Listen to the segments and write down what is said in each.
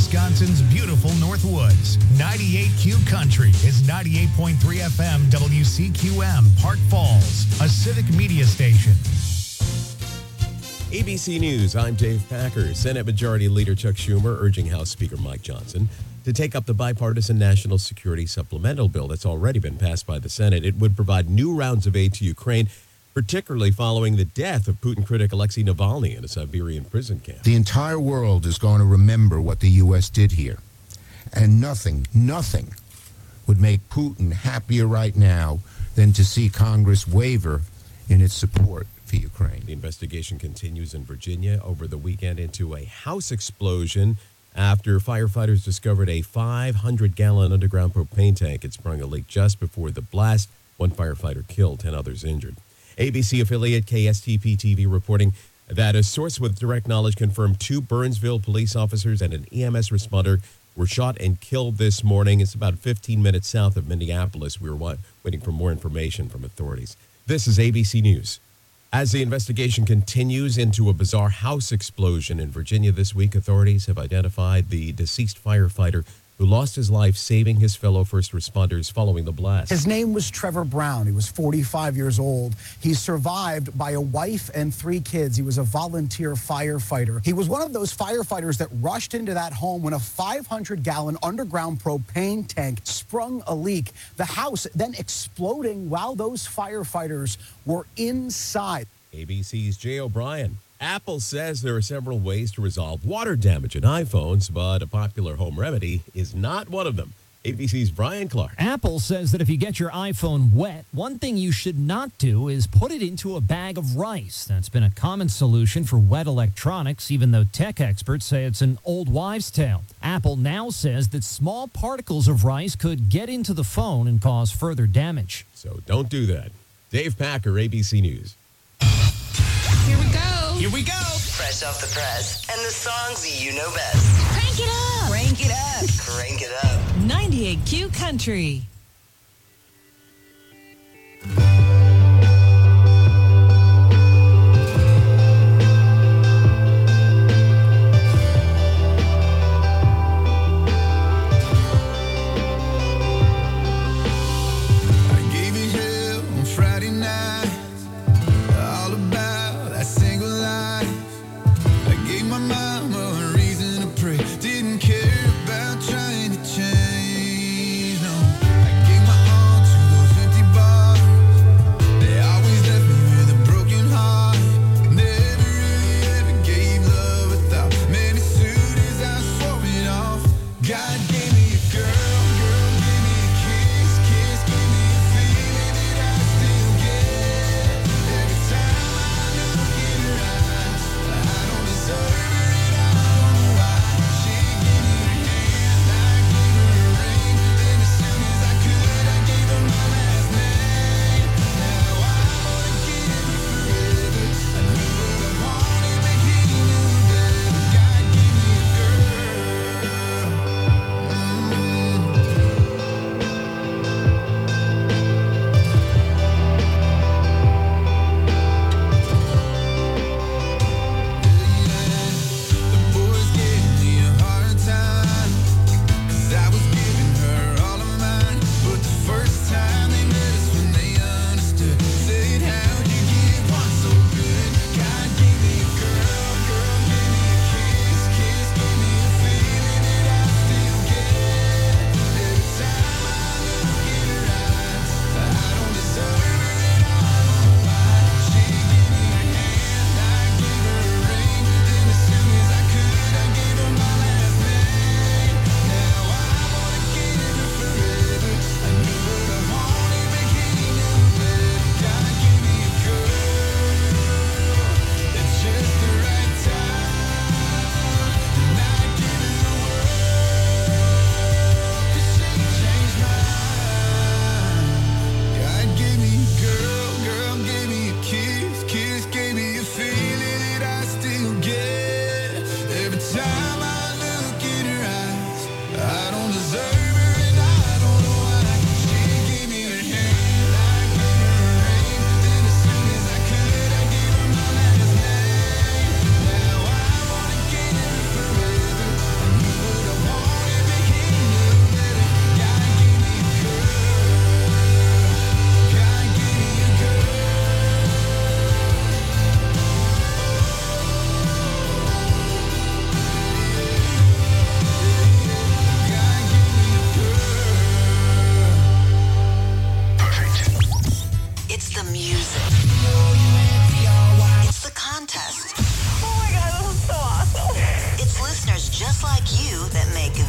Wisconsin's beautiful Northwoods. 98Q Country is 98.3 FM WCQM, Park Falls, a civic media station. ABC News, I'm Dave Packer. Senate Majority Leader Chuck Schumer urging House Speaker Mike Johnson to take up the bipartisan national security supplemental bill that's already been passed by the Senate. It would provide new rounds of aid to Ukraine, particularly following the death of Putin critic Alexei Navalny in a Siberian prison camp. The entire world is going to remember what the U.S. did here. And nothing would make Putin happier right now than to see Congress waver in its support for Ukraine. The investigation continues in Virginia over the weekend into a house explosion after firefighters discovered a 500-gallon underground propane tank had sprung a leak just before the blast. One firefighter killed, 10 others injured. ABC affiliate KSTP-TV reporting that a source with direct knowledge confirmed 2 Burnsville police officers and an EMS responder were shot and killed this morning. It's about 15 minutes south of Minneapolis. We were waiting for more information from authorities. This is ABC News. As the investigation continues into a bizarre house explosion in Virginia this week, authorities have identified the deceased firefighter who lost his life saving his fellow first responders following the blast. His name was Trevor Brown. He was 45 years old. He's survived by a wife and 3 kids. He was a volunteer firefighter. He was one of those firefighters that rushed into that home when a 500-gallon underground propane tank sprung a leak. The house then exploding while those firefighters were inside. ABC's Jay O'Brien. Apple says there are several ways to resolve water damage in iPhones, but a popular home remedy is not one of them. ABC's Brian Clark. Apple says that if you get your iPhone wet, one thing you should not do is put it into a bag of rice. That's been a common solution for wet electronics, even though tech experts say it's an old wives' tale. Apple now says that small particles of rice could get into the phone and cause further damage. So don't do that. Dave Packer, ABC News. Here we go. Here we go. Fresh off the press and the songs you know best. Crank it up. Crank it up. Crank it up. 98Q Country. Didn't care about trying to change, no.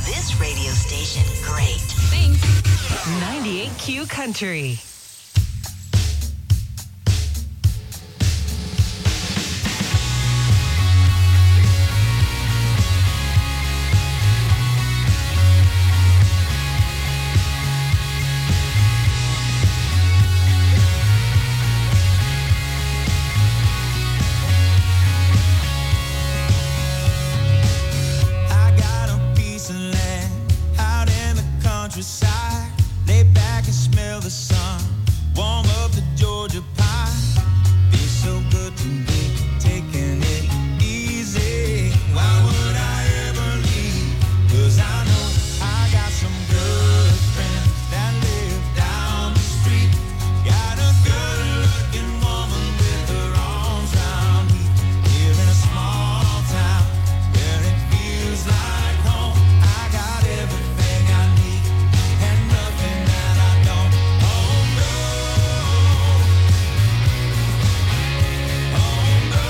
this radio station great. Thanks. 98Q Country. Countryside, lay back and smell the sun, warm up the Georgia pie. Feels so good to me, taking it easy. Why would I ever leave? 'Cause I know I got some good friends that live down the street. Got a good looking woman with her arms around me. Here in a small town where it feels like home. I got everything I need. Nothing that I don't. Oh no. Oh no.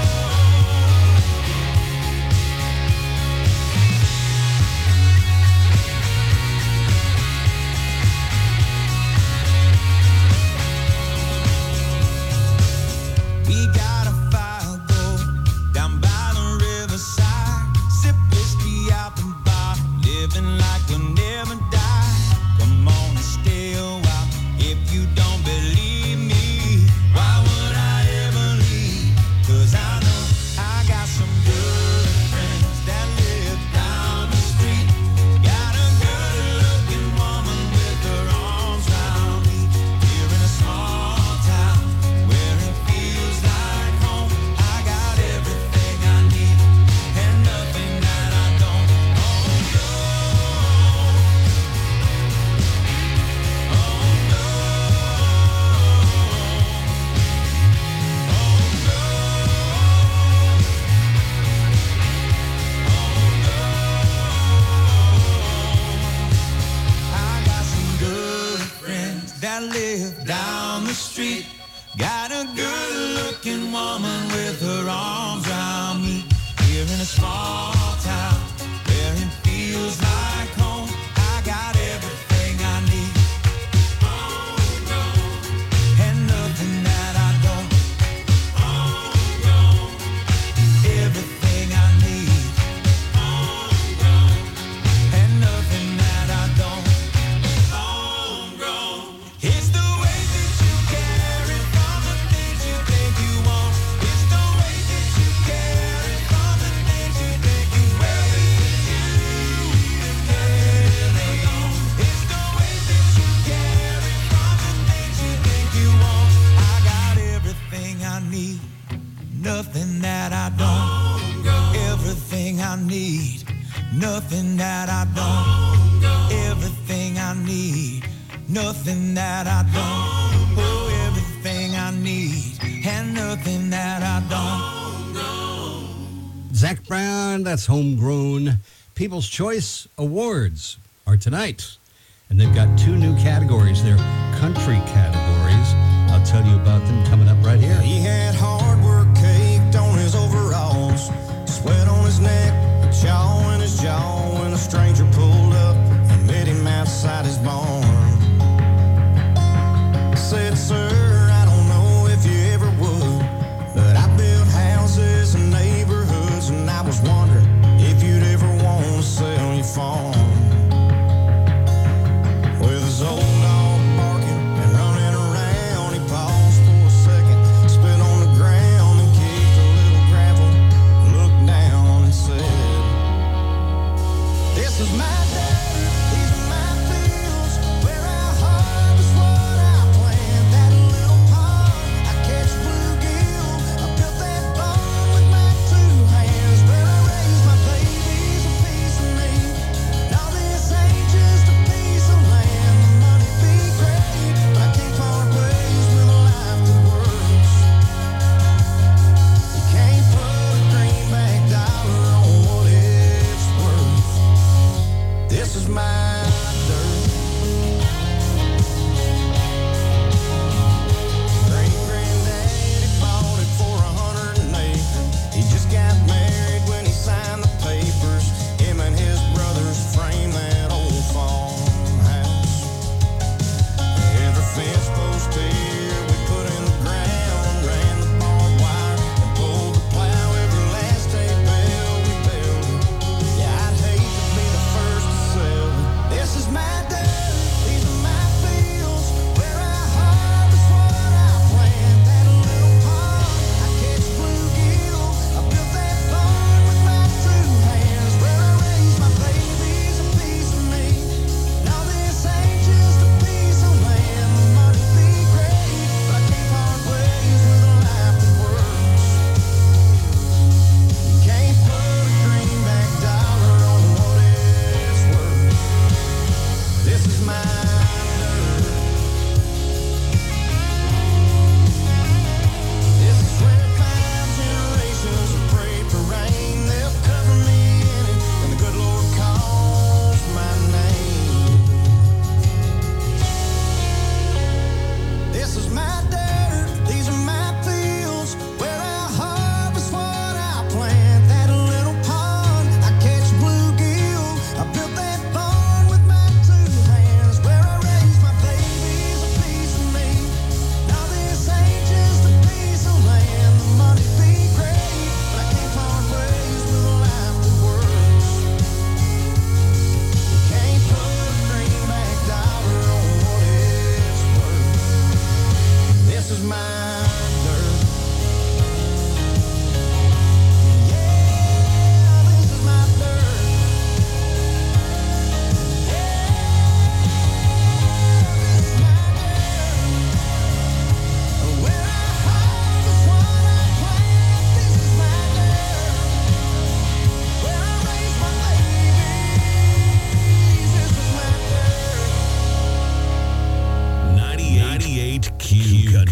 We got a fire go down by the riverside. Sip whiskey out the bar, living like we'll never die. Come on and stay a while. If you don't believe me, why would I ever leave? 'Cause I know I got some good friends that live down the street. Got a good looking woman with her arms around me. Here in a small town where it feels like home. I got everything I need and nothing that I don't. Oh no. I got some good friends that live down the street. Got a good-looking woman with her arms around me. Here in a small town where it feels like home. I got everything I need. Oh no. And nothing that I don't. Oh no. Everything I need. Oh no. And nothing that I don't. Oh no. It's the way that you care it from the things you think you want. It's the way that you care it from the things you think you will. It's the way that you care it from the things you think you want. I got everything I need, nothing that I don't. Everything I need, nothing that I don't. Everything I need, nothing that I don't. Oh, everything I need, and nothing that I don't. Zach Brown, that's Homegrown. People's Choice Awards are tonight. And they've got two new categories. They're country categories. I'll tell you about them coming up right here. He had hard work caked on his overalls, sweat on his neck, a chaw in his jaw, when a stranger pulled up and met him outside his barn. Said, sir, I don't know if you ever would, but I built houses and neighborhoods, and I was wondering if you'd ever want to sell your farm. With his old dog barking and running around, he paused for a second, spit on the ground and kicked a little gravel, looked down and said, this is my dirt, these are my fields, where I harvest what I plant. That little pond, I catch bluegill, I built that barn with my two hands, where I raise my babies a piece of me. Now this ain't just a piece of land, the money be great, but I can't part ways with a life that works. You can't put a greenback dollar on what it's worth. This is my dirt. Great-granddaddy bought it for 100 an acre. He just got married when he signed the papers. Him and his brothers framed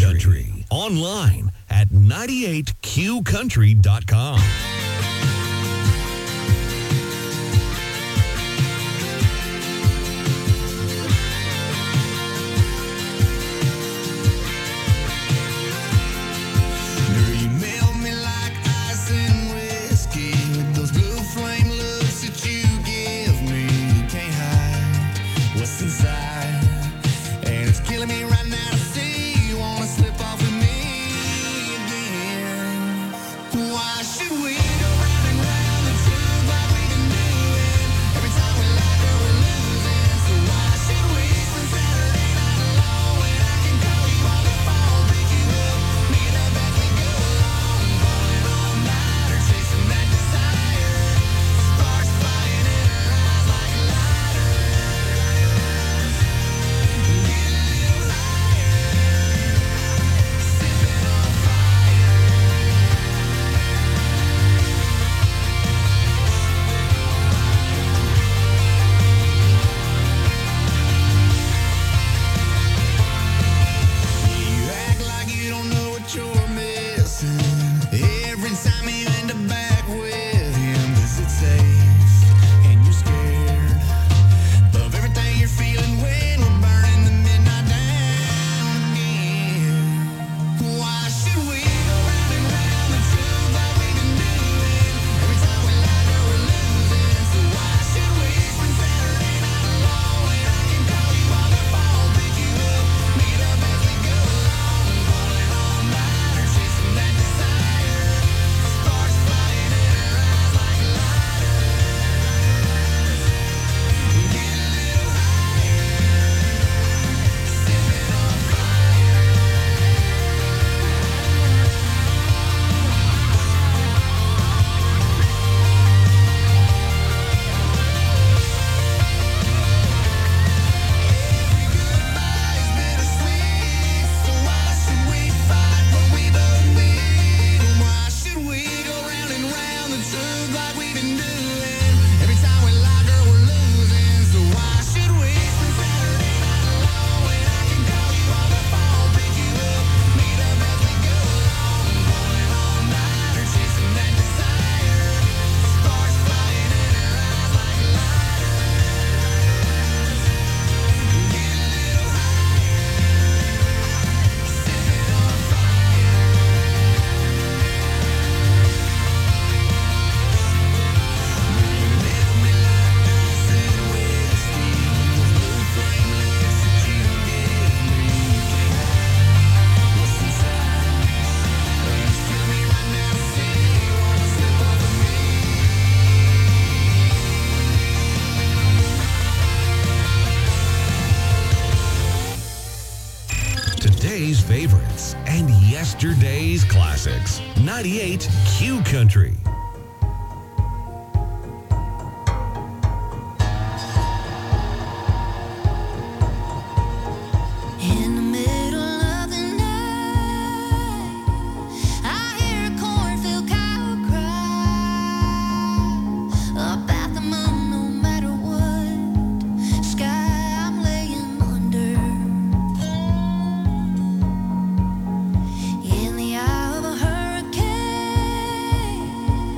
Country. Online at 98QCountry.com. Today's favorites and yesterday's classics. 98 Q Country. In the eye of a hurricane,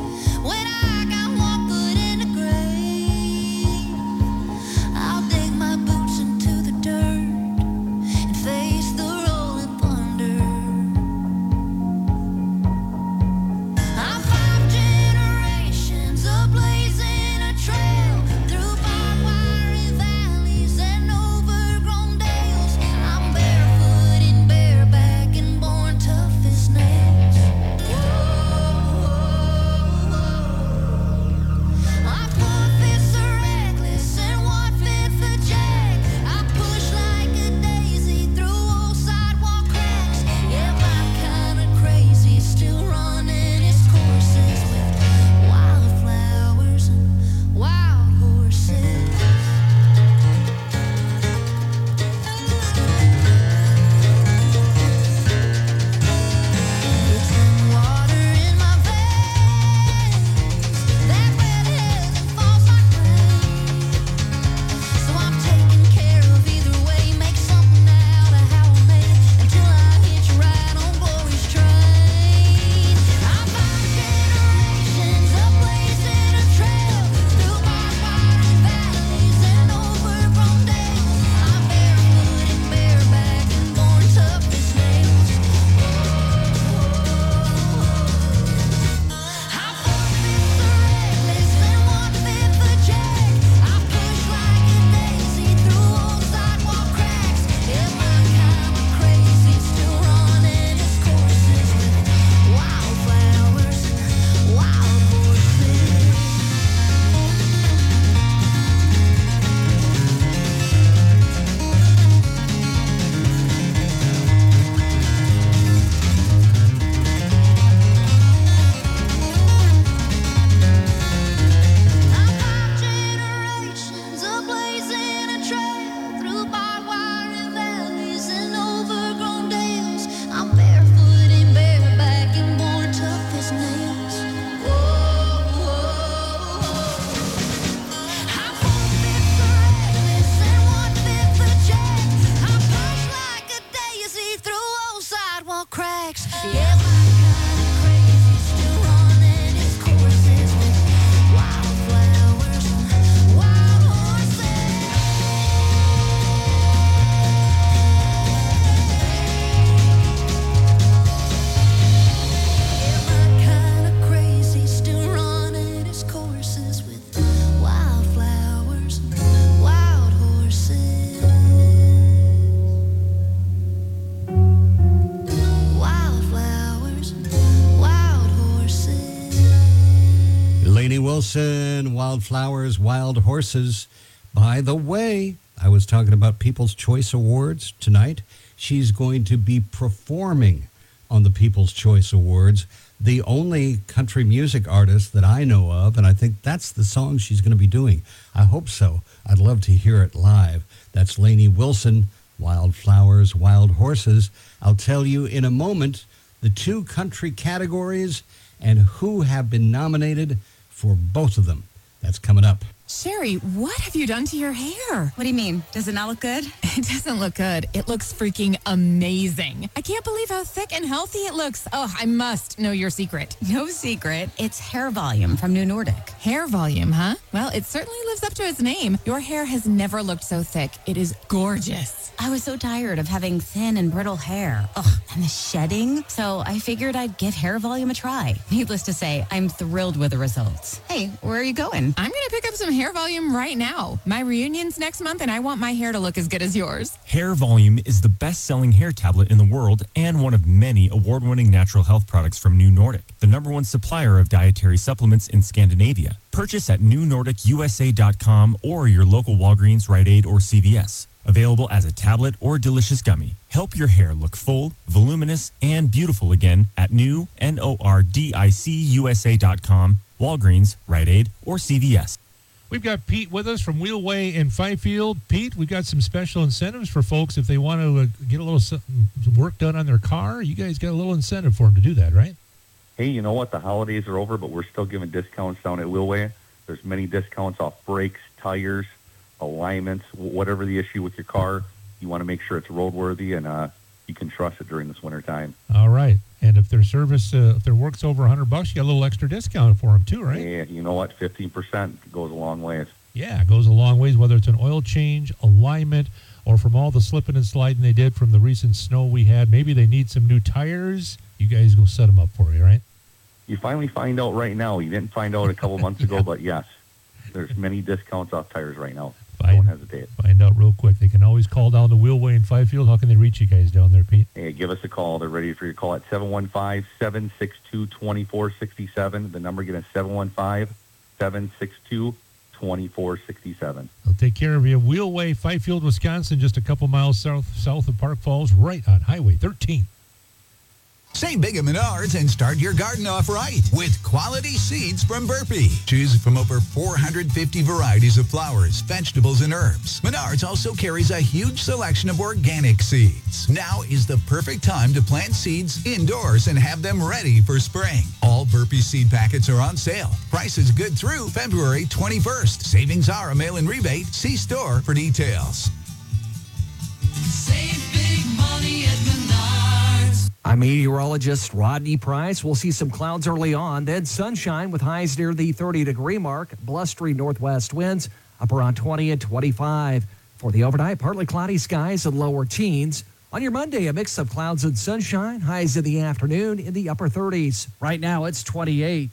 Wilson, Wildflowers, Wild Horses. By the way, I was talking about People's Choice Awards tonight. She's going to be performing on the People's Choice Awards, the only country music artist that I know of, and I think that's the song she's going to be doing. I hope so. I'd love to hear it live. That's Lainey Wilson, Wildflowers, Wild Horses. I'll tell you in a moment the 2 country categories and who have been nominated for both of them. That's coming up. Sherry, what have you done to your hair? What do you mean? Does it not look good? It doesn't look good. It looks freaking amazing. I can't believe how thick and healthy it looks. Oh, I must know your secret. No secret. It's Hair Volume from New Nordic. Hair volume, huh? Well, it certainly lives up to its name. Your hair has never looked so thick. It is gorgeous. I was so tired of having thin and brittle hair. Ugh, and the shedding. So I figured I'd give Hair Volume a try. Needless to say, I'm thrilled with the results. Hey, where are you going? I'm going to pick up some Hair Volume right now. My reunion's next month, and I want my hair to look as good as yours. Hair Volume is the best-selling hair tablet in the world and one of many award-winning natural health products from New Nordic, the #1 supplier of dietary supplements in Scandinavia. Purchase at newnordicusa.com or your local Walgreens, Rite Aid, or CVS. Available as a tablet or delicious gummy. Help your hair look full, voluminous, and beautiful again at nordicUSA.com, Walgreens, Rite Aid, or CVS. We've got Pete with us from Wheelway in Fifield. Pete, we've got some special incentives for folks if they want to get a little work done on their car. You guys got a little incentive for them to do that, right? Hey, you know what? The holidays are over, but we're still giving discounts down at Wheelway. There's many discounts off brakes, tires, alignments, whatever the issue with your car. You want to make sure it's roadworthy and you can trust it during this winter time. All right. And if their service, if their work's over $100, you get a little extra discount for them too, right? Yeah, you know what? 15% goes a long ways. Yeah, it goes a long ways, whether it's an oil change, alignment, or from all the slipping and sliding they did from the recent snow we had. Maybe they need some new tires. You guys go set them up for you, right? You finally find out right now. You didn't find out a couple months ago, but yes, there's many discounts off tires right now. Don't hesitate. Find out real quick. They can always call down the Wheelway in Fifield. How can they reach you guys down there, Pete? Hey, give us a call. They're ready for your call at 715-762-2467. The number again is 715-762-2467. They'll take care of you. Wheelway, Fifield, Wisconsin, just a couple miles south of Park Falls, right on Highway 13. Save big at Menards and start your garden off right with quality seeds from Burpee. Choose from over 450 varieties of flowers, vegetables, and herbs. Menards also carries a huge selection of organic seeds. Now is the perfect time to plant seeds indoors and have them ready for spring. All Burpee seed packets are on sale. Price is good through February 21st. Savings are a mail-in rebate. See store for details. Save big money at Menards. I'm meteorologist Rodney Price. We'll see some clouds early on, then sunshine with highs near the 30-degree mark, blustery northwest winds up around 20 and 25. For the overnight, partly cloudy skies and lower teens. On your Monday, a mix of clouds and sunshine, highs in the afternoon in the upper 30s. Right now, it's 28.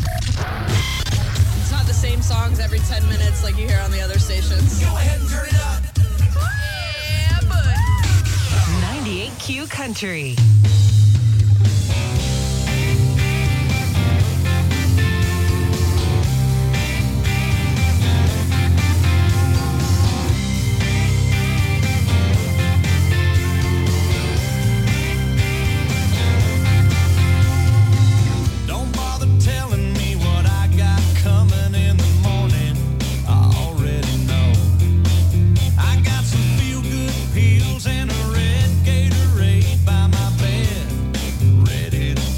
It's not the same songs every 10 minutes like you hear on the other stations. Go ahead and turn it up. Yeah, bud. 98Q Country. Pills and a red Gatorade by my bed, ready to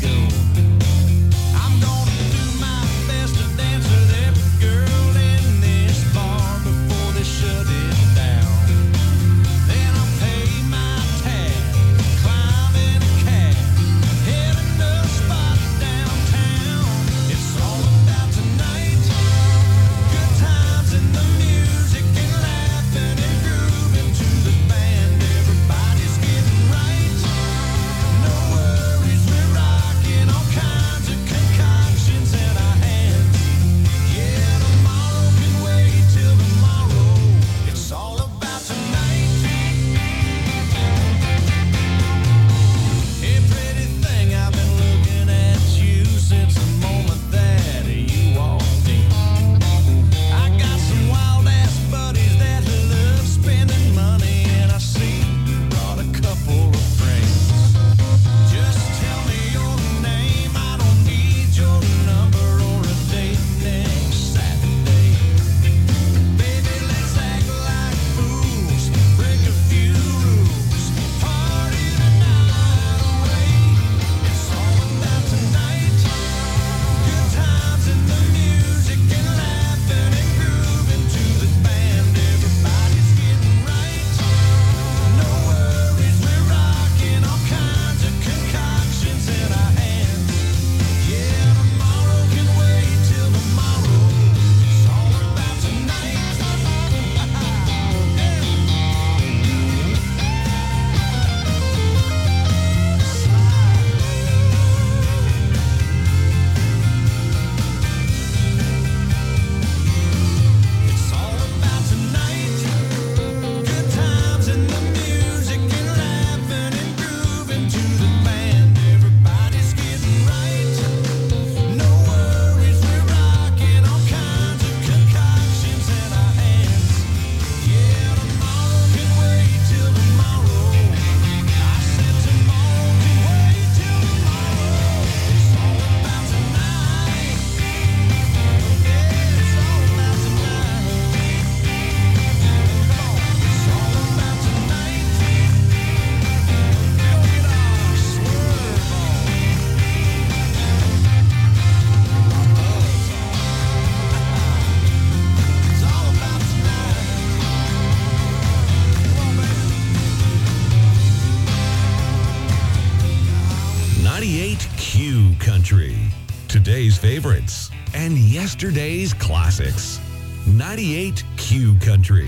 Country. Today's favorites and yesterday's classics. 98 Q Country.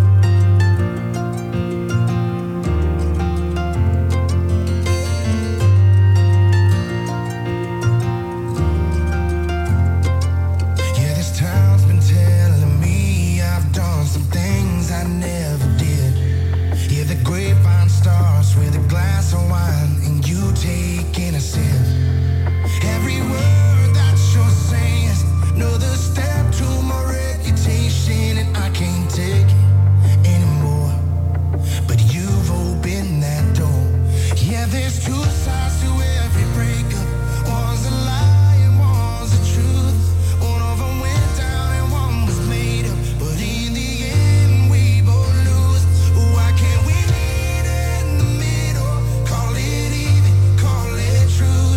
Yeah, this town's been telling me I've done some things I never did. Yeah, the grapevine starts with a glass of wine and you taking a sip. Every word that you're saying is another step to my reputation, and I can't take it anymore. But you've opened that door. Yeah, there's two sides to every breakup. One's a lie and one's the truth. One of them went down and one was made up. But in the end, we both lose. Why can't we meet in the middle? Call it even, call it true.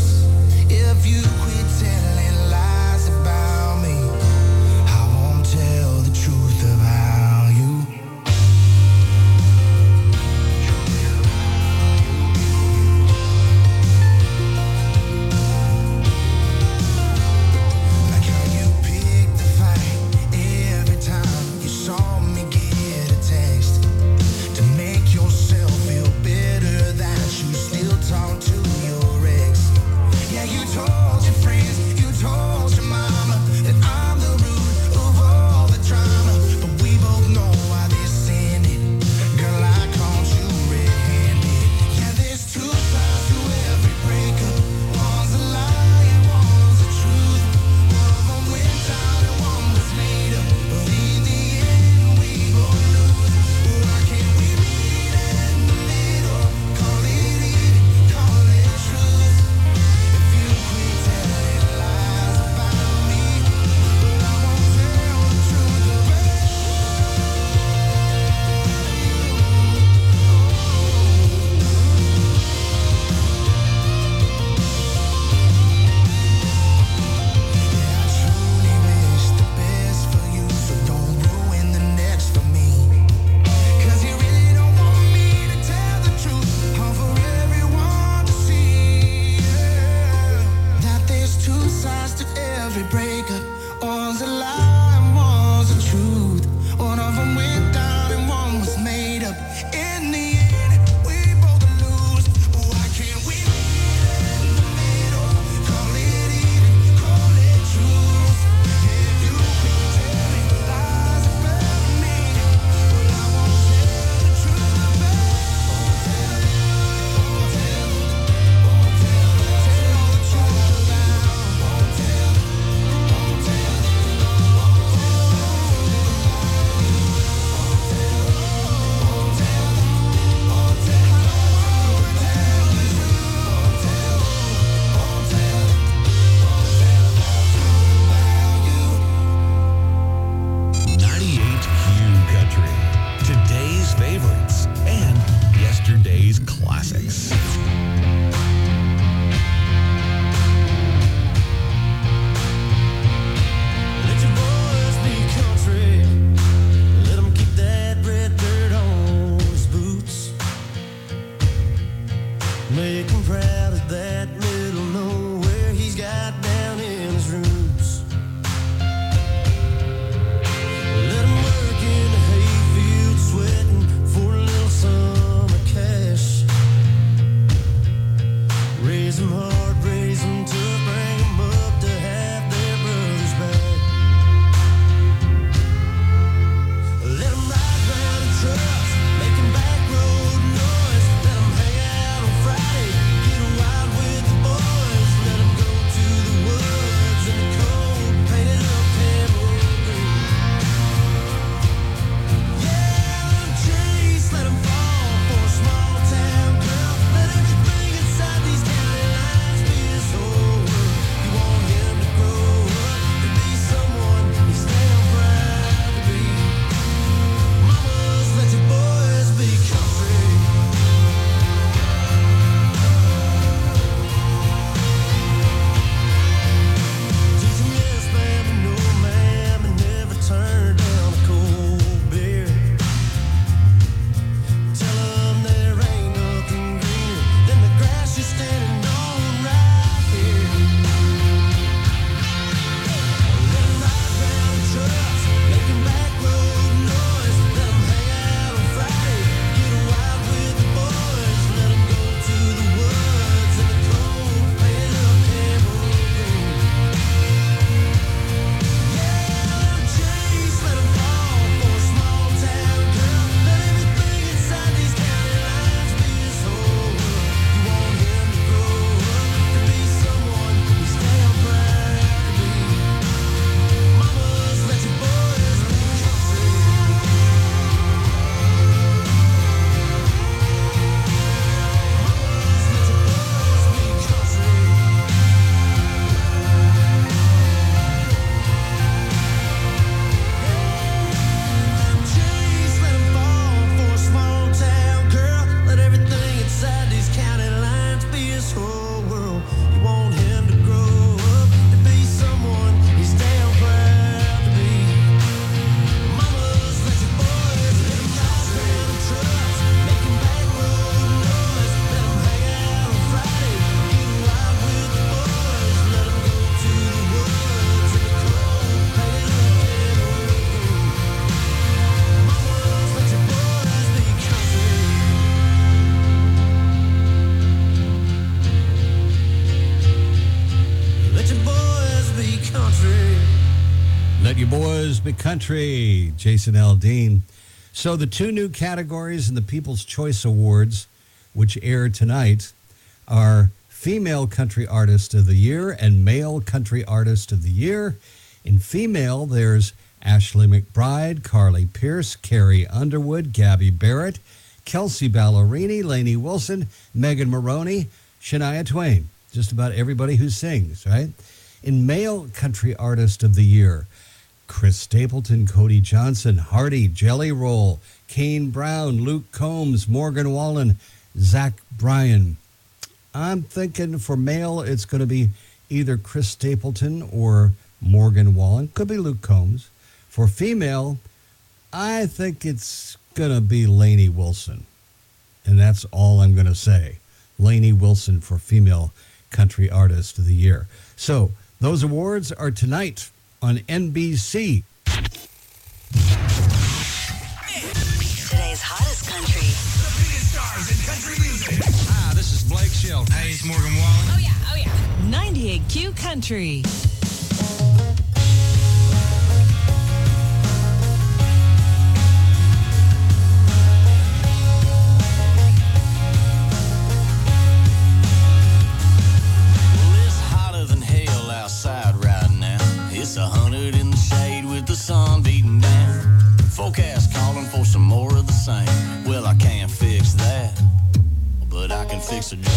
Cosmic Country, Jason Aldean. So the two new categories in the People's Choice Awards, which air tonight, are Female Country Artist of the Year and Male Country Artist of the Year. In female, there's Ashley McBride, Carly Pearce, Carrie Underwood, Gabby Barrett, Kelsey Ballerini, Lainey Wilson, Megan Maroney, Shania Twain. Just about everybody who sings, right? In Male Country Artist of the Year, Chris Stapleton, Cody Johnson, Hardy, Jelly Roll, Kane Brown, Luke Combs, Morgan Wallen, Zach Bryan. I'm thinking for male, it's going to be either Chris Stapleton or Morgan Wallen. Could be Luke Combs. For female, I think it's going to be Lainey Wilson. And that's all I'm going to say. Lainey Wilson for Female Country Artist of the Year. So those awards are tonight on NBC. Today's hottest country. The biggest stars in country music. Hi, this is Blake Shelton. Hey, it's Morgan Wallen. Oh, yeah, oh, yeah. 98Q Country. It's 100 in the shade with the sun beating down. Forecast calling for some more of the same. Well, I can't fix that, but I can fix a drain.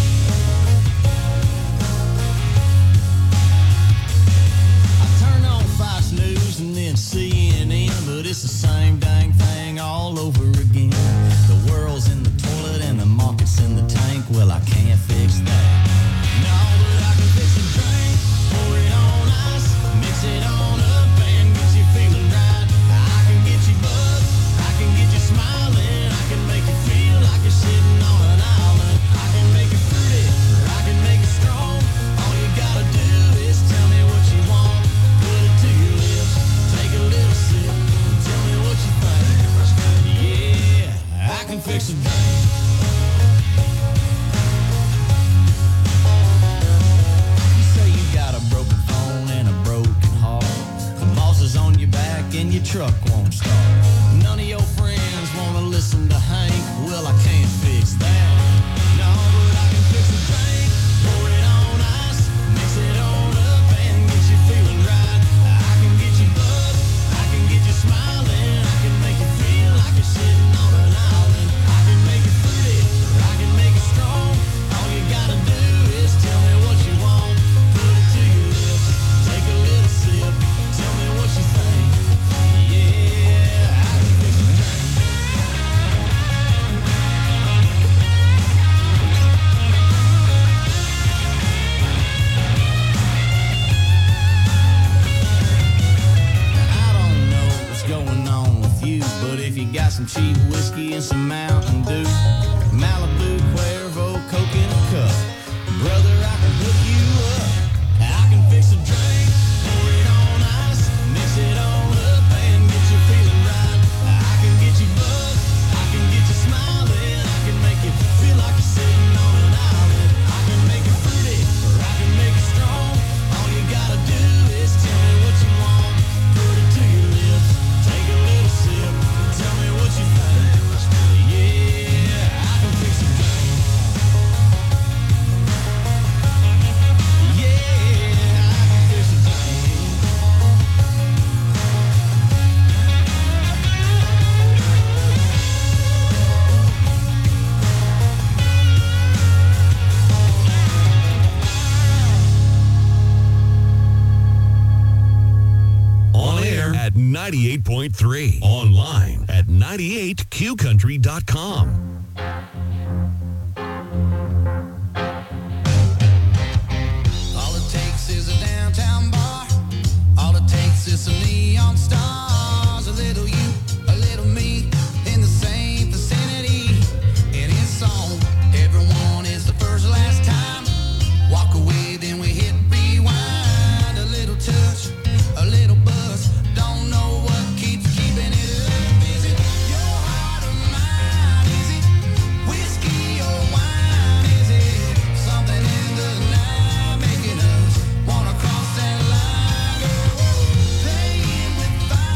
I turn on Fox News and then CNN, but it's the same dang thing all over again. The world's in the toilet and the market's in the tank. Well, I can't fix that. No, but I can fix a drain. Pour it on ice. Mix it on up and get you feeling right. I can get you buzzed, I can get you smiling, I can make you feel like you're sitting on an island. I can make it fruity, or I can make it strong. All you gotta do is tell me what you want. Put it to your lips, take a little sip, and tell me what you think. Yeah, I can fix a drink. You say you got a broken phone and a broken heart. The boss is on your back and your truck won't start. None of your friends want to listen to Hank. Well, I can't fix that. No, but I can fix a drink. Pour it on ice. Mix it on up and get you feeling right. I can get you buzzed. I can get you smiling. I can make you feel like you're sitting on an island. I can make it fruity, or I can make it strong. All you gotta do is tell me what you want. Put it to your lips, take a little sip, tell me what you think. Yeah, I can fix a drink. I don't know what's going on with you, but if you got some cheap whiskey and some Mountain Dew, Malibu, Cuervo, Coke in a cup, brother, I can hook you up. I can fix a drink, pour it on ice, mix it on up and get you feeling right. I can get you buzzed, I can get you smiling, I can make you feel like you're sitting on an island. I can make it fruity, or I can make it strong. All you gotta do is tell me what you want. Put it to your lips, take a little sip, tell me what you think. Yeah, I can fix a drink. Yeah, I can fix a drink. On air at 98.3. Online at 98qcountry.com. All it takes is a downtown bar. All it takes is some neon stars. A little you, a little me, in the same vicinity. And it's on. Everyone is the first last time. Walk away, then we hit rewind. A little touch, a little buzz. Don't know what keeps keeping it up. Is it your heart or mine? Is it whiskey or wine? Is it something in the night making us wanna cross that line? Playing with fire.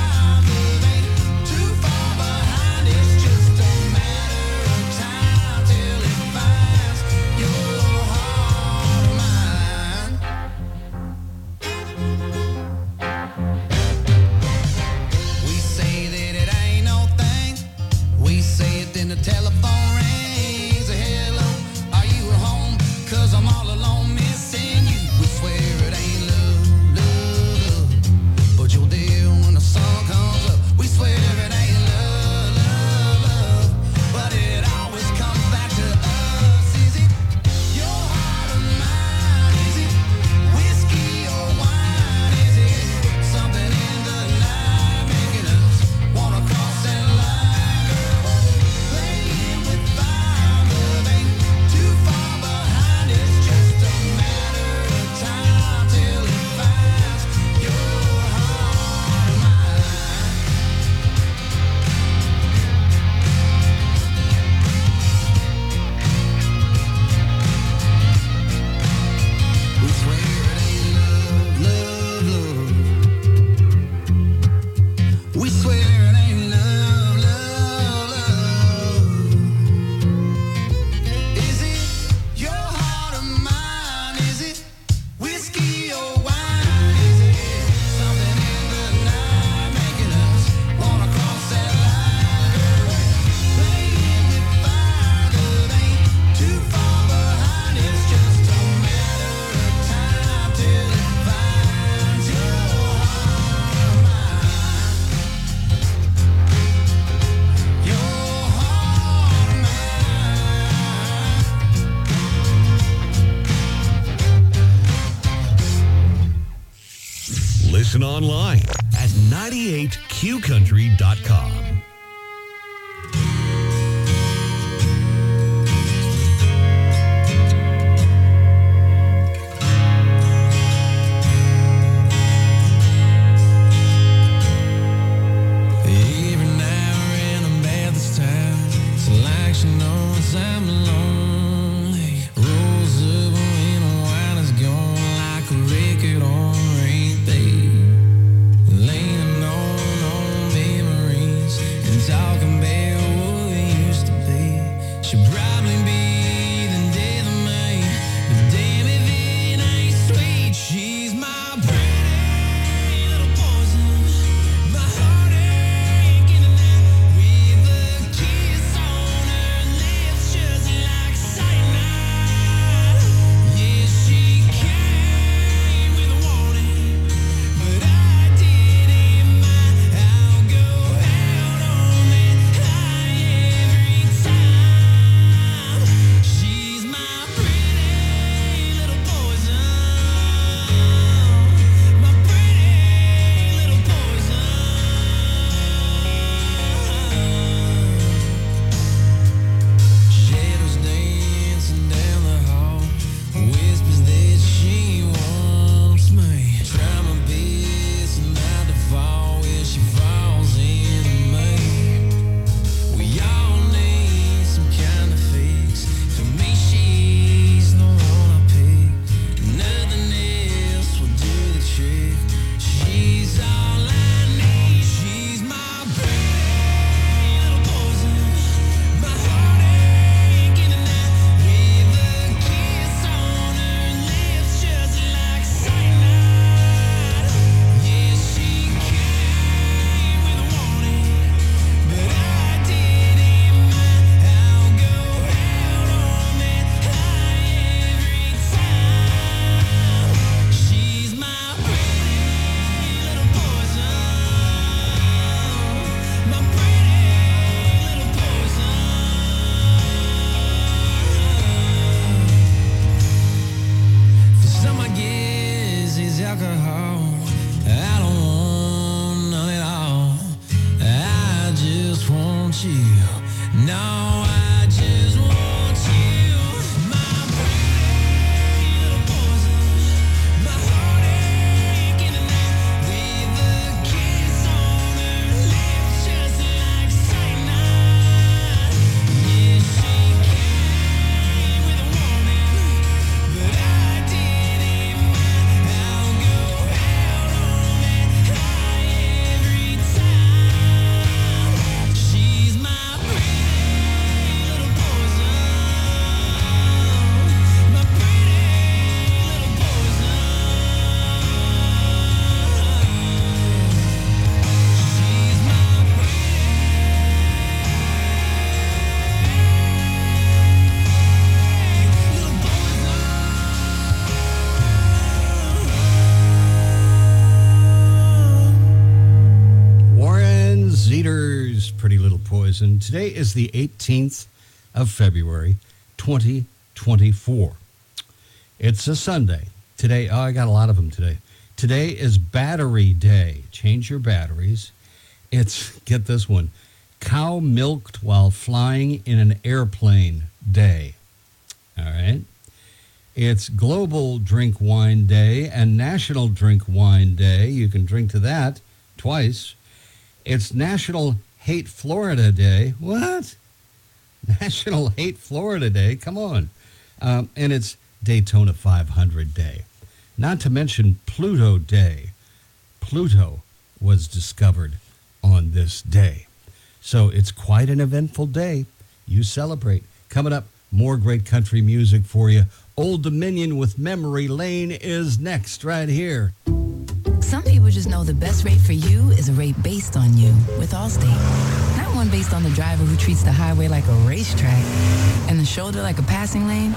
listen online at 98qcountry.com. And today is the 18th of February, 2024. It's a Sunday. Today, I got a lot of them today. Today is Battery Day. Change your batteries. It's, get this one, Cow Milked While Flying in an Airplane Day. All right. It's Global Drink Wine Day and National Drink Wine Day. You can drink to that twice. It's National Hate Florida Day. What? National Hate Florida Day. Come on. And it's Daytona 500 Day. Not to mention Pluto Day. Pluto was discovered on this day. So it's quite an eventful day. You celebrate. Coming up, more great country music for you. Old Dominion with Memory Lane is next right here. Some people just know the best rate for you is a rate based on you with Allstate. Not one based on the driver who treats the highway like a racetrack and the shoulder like a passing lane.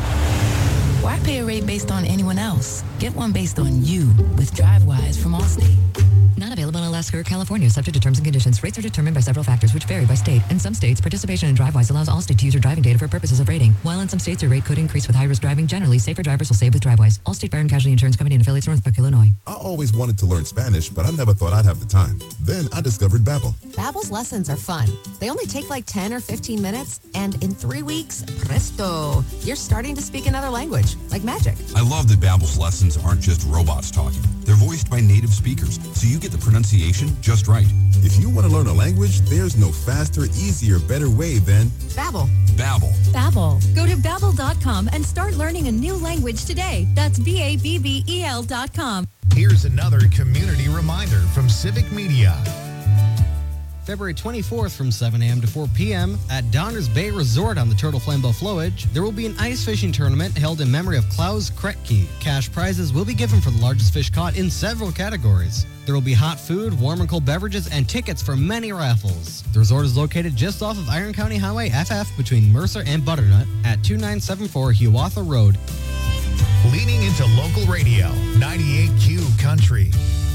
Why pay a rate based on anyone else? Get one based on you with DriveWise from Allstate. Not available in Alaska or California, subject to terms and conditions. Rates are determined by several factors which vary by state. In some states, participation in DriveWise allows Allstate to use your driving data for purposes of rating. While in some states, your rate could increase with high-risk driving. Generally, safer drivers will save with DriveWise. Allstate Fire and Casualty Insurance Company and affiliates, Northbrook, Illinois. I always wanted to learn Spanish, but I never thought I'd have the time. Then I discovered Babbel. Babbel's lessons are fun. They only take like 10 or 15 minutes, and in 3 weeks, presto, you're starting to speak another language, like magic. I love that Babbel's lessons aren't just robots talking. They're voiced by native speakers, so you get the pronunciation just right. If you want to learn a language, there's no faster, easier, better way than Babbel. Babbel. Babbel. Go to Babbel.com and start learning a new language today. That's BABBEL.com. Here's another community reminder from Civic Media. February 24th from 7 a.m. to 4 p.m. at Donner's Bay Resort on the Turtle Flambeau Flowage, there will be an ice fishing tournament held in memory of Klaus Kretke. Cash prizes will be given for the largest fish caught in several categories. There will be hot food, warm and cold beverages, and tickets for many raffles. The resort is located just off of Iron County Highway FF between Mercer and Butternut at 2974 Hiawatha Road. Leading into local radio, 98Q Country.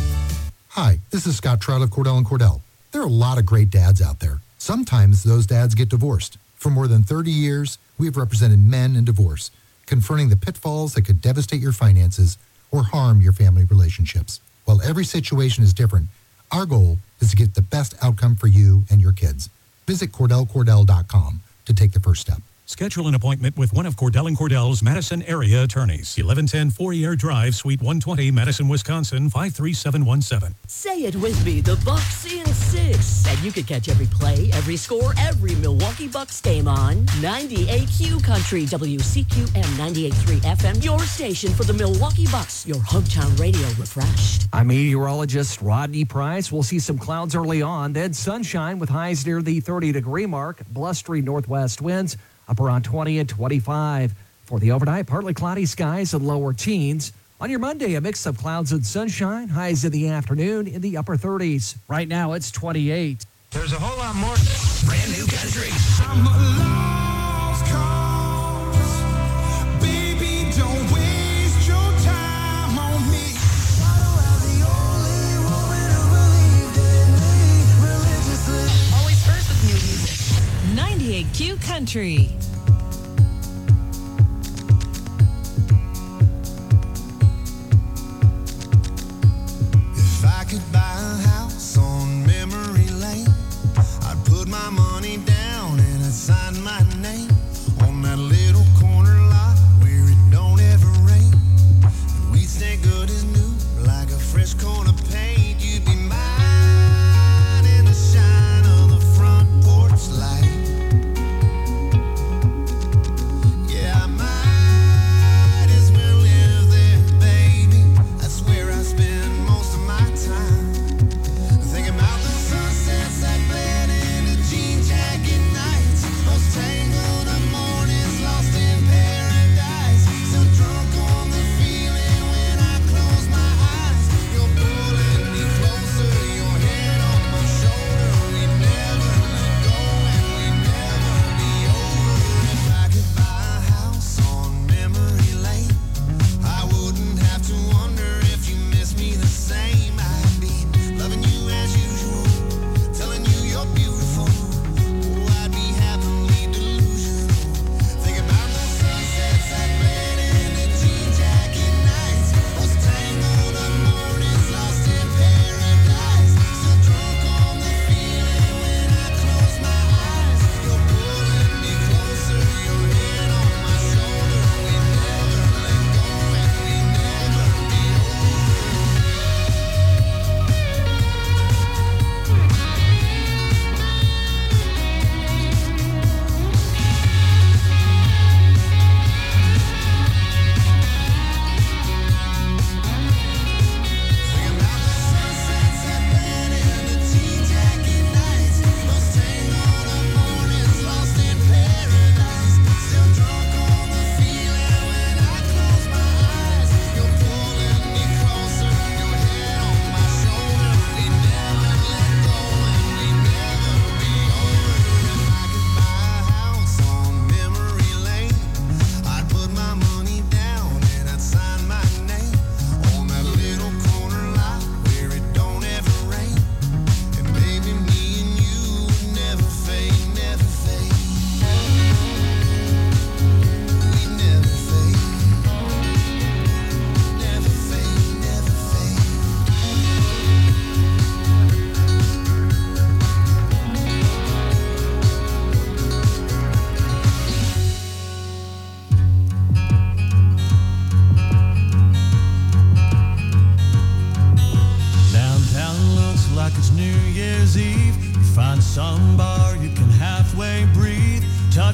Hi, this is Scott Trout of Cordell & Cordell. There are a lot of great dads out there. Sometimes those dads get divorced. For more than 30 years, we have represented men in divorce, confronting the pitfalls that could devastate your finances or harm your family relationships. While every situation is different, our goal is to get the best outcome for you and your kids. Visit CordellCordell.com to take the first step. Schedule an appointment with one of Cordell & Cordell's Madison area attorneys. 1110 Fourier Drive, Suite 120, Madison, Wisconsin, 53717. Say it with me, the Bucks in 6. And you can catch every play, every score, every Milwaukee Bucks game on 98Q Country, WCQM 98.3 FM, your station for the Milwaukee Bucks, your hometown radio refreshed. I'm meteorologist Rodney Price. We'll see some clouds early on, then sunshine with highs near the 30-degree mark, blustery northwest winds, up around 20 and 25. For the overnight, partly cloudy skies and lower teens. On your Monday, a mix of clouds and sunshine, highs in the afternoon in the upper 30s. Right now, it's 28. There's a whole lot more. Brand new country. I'm a lost cause. Baby, don't waste your time on me. Always first with new music. 98Q Country. If I could buy a house on memory lane, I'd put my money down and I'd sign my name on that little corner lot where it don't ever rain. And we'd stay good as new, like a fresh coat of paint. You'd be mine in the shine of the front porch light.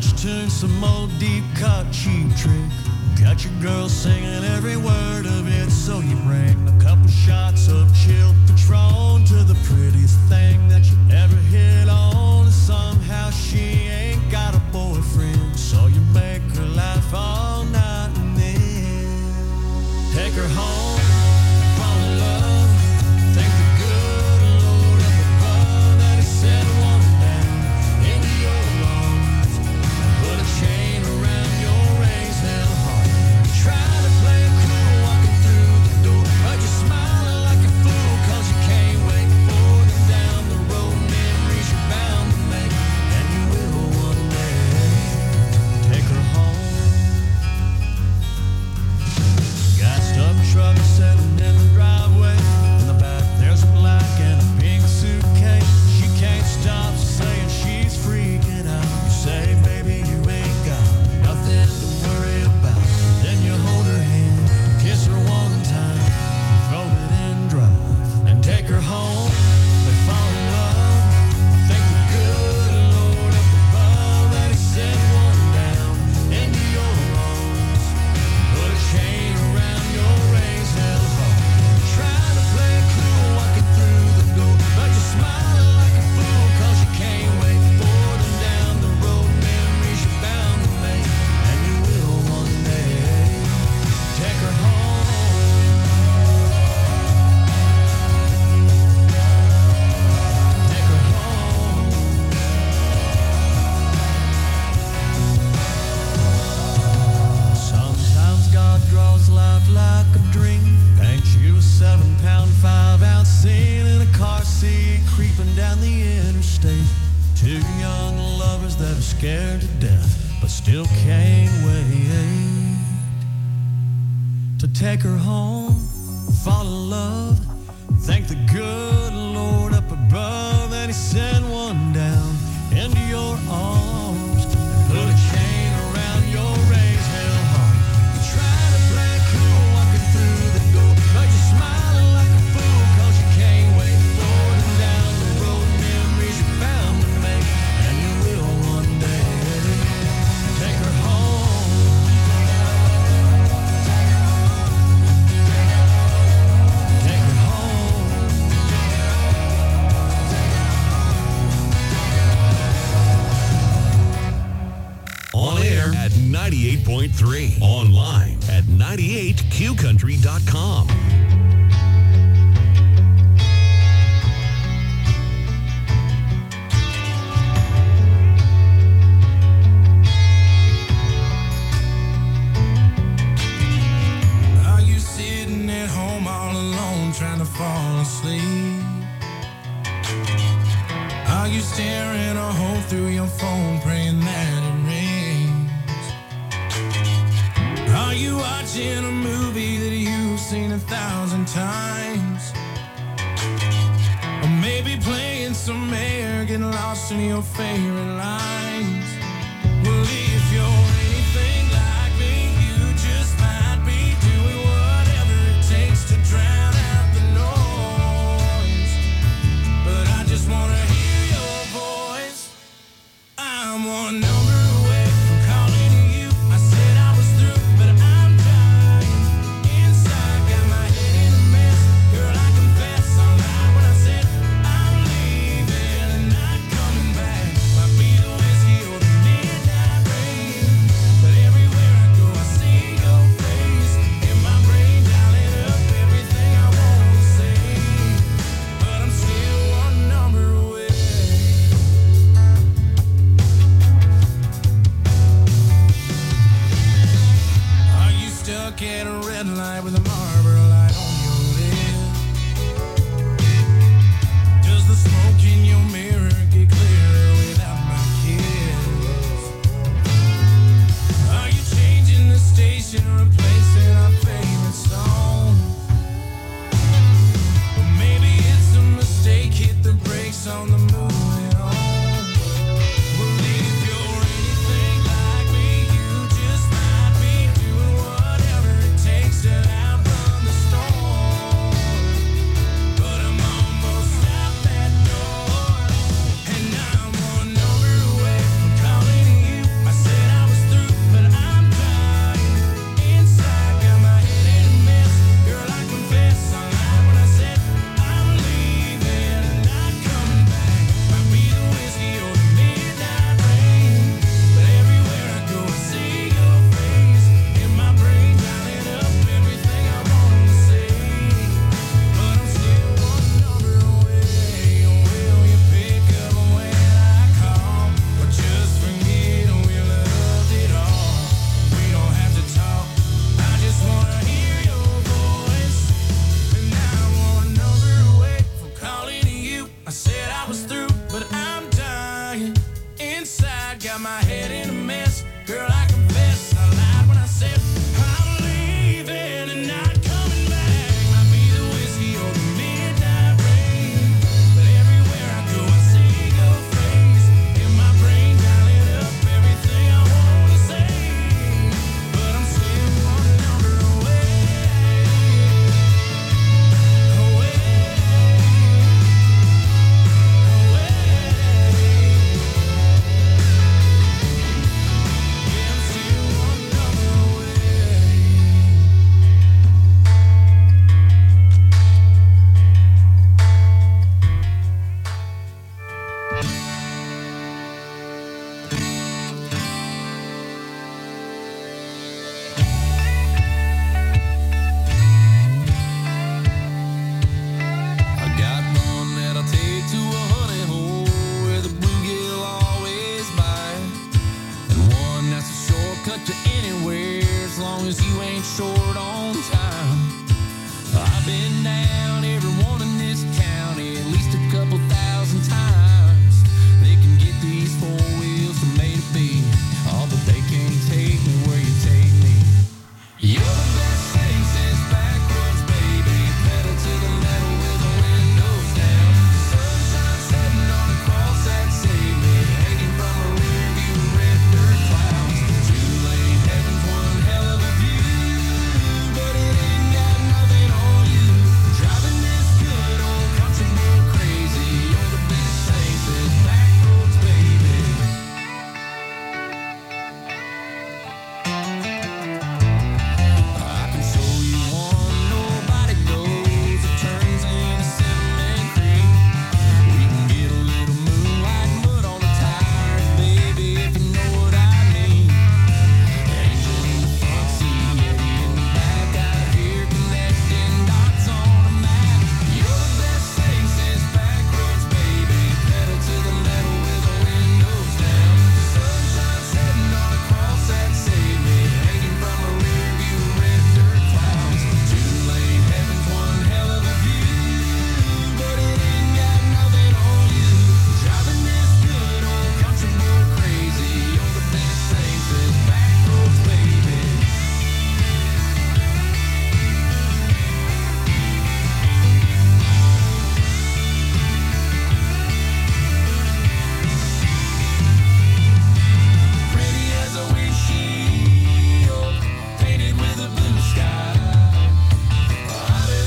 couch tune, some old deep cut cheap trick. Got your girl singing every word of it, so you bring a couple shots of chill Patron to the prettiest thing that you ever hit on. And somehow she ain't got a boyfriend, so you make her laugh all night and then take her home, fall in love, thank the good Lord up above that he sent one down into your arms, put a chain around your raised hell heart. You try to play it cool walking through the door, but you're smiling like a fool cause you can't wait for them down the road. Memories you're bound to make, and you will one day take her home. Got stuck truck sitting in the driveway. In the back there's a black and a pink suitcase. She can't stop saying she's freaking out. You say, baby, you ain't got nothing to worry about. Then you hold her hand, kiss her one time, throw it in drive, and take her home. They fall in love, thank the good Lord up above that he sent one down into your arms, put a chain around your raised hell heart. Try to play it cool walking through the door, but you're smiling like a fool cause you can't wait for them down the road. Memories you're bound to make, and you will one day take her home. Take her home. Sometimes God draws life like a dream, paints you a 7-pound, 5-ounce scene in a car seat, creeping down the interstate. Two young lovers that are scared to death, but still can't wait to take her home, fall in love, thank the good Lord up above that he sent one down into your arms, put a chain around your raised hell heart. You try to play it cool walking through the door, but you're smiling like a fool cause you can't wait for them down the road. Memories you're bound to make, and you will one day take her home. Take her home. On air at 98.3. Online at 98qcountry.com. Are you sitting at home all alone trying to fall asleep? Are you staring a hole through your phone praying that it rains? Are you watching a movie that you've seen 1,000 times? Or maybe playing some air, getting lost in your favorite lines? Well, if you're anything like me, you just might be doing whatever it takes to drown out the noise. But I just wanna hear your voice. I'm one number away from calling you. I said I was through, but I'm dying inside. Got my head in a mess. Girl, I confess I lied when I said I'm leaving and not coming back. Might be the whiskey or the midnight rain, but everywhere I go I see your face in my brain, dialing up everything I want to say. But I'm still one number away. got my head in a mess. Girl, I confess, I lied when I said I'm leaving and not coming back. Might be the whiskey or the midnight rain, but everywhere I go I see your face. In my brain dialing up everything I want to say, but I'm still one number away. Short on